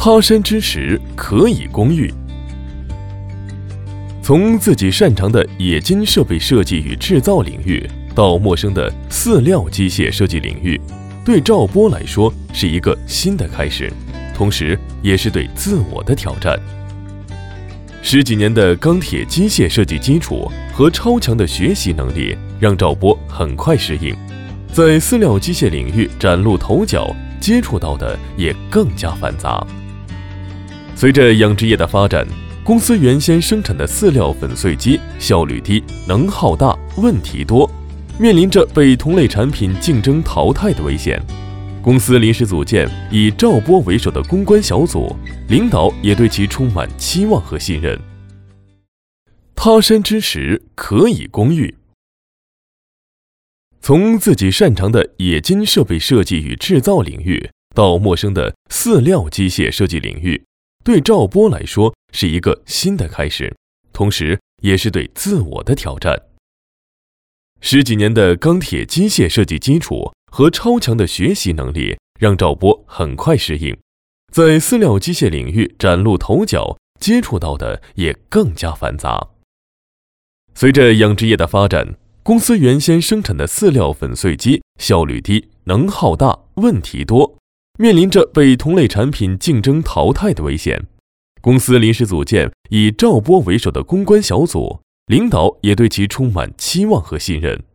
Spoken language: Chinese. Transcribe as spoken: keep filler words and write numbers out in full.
他山之石，可以攻玉。从自己擅长的冶金设备设计与制造领域，到陌生的饲料机械设计领域，对赵波来说是一个新的开始，同时也是对自我的挑战。十几年的钢铁机械设计基础和超强的学习能力，让赵波很快适应，在饲料机械领域崭露头角，接触到的也更加繁杂。随着养殖业的发展，公司原先生产的饲料粉碎机效率低、能耗大、问题多，面临着被同类产品竞争淘汰的危险。公司临时组建以赵波为首的公关小组，领导也对其充满期望和信任。他山之石，可以攻玉。从自己擅长的冶金设备设计与制造领域，到陌生的饲料机械设计领域，对赵波来说是一个新的开始，同时也是对自我的挑战。十几年的钢铁机械设计基础和超强的学习能力，让赵波很快适应，在饲料机械领域崭露头角，接触到的也更加繁杂。随着养殖业的发展，公司原先生产的饲料粉碎机效率低、能耗大、问题多，面临着被同类产品竞争淘汰的危险。公司临时组建以赵波为首的公关小组，领导也对其充满期望和信任。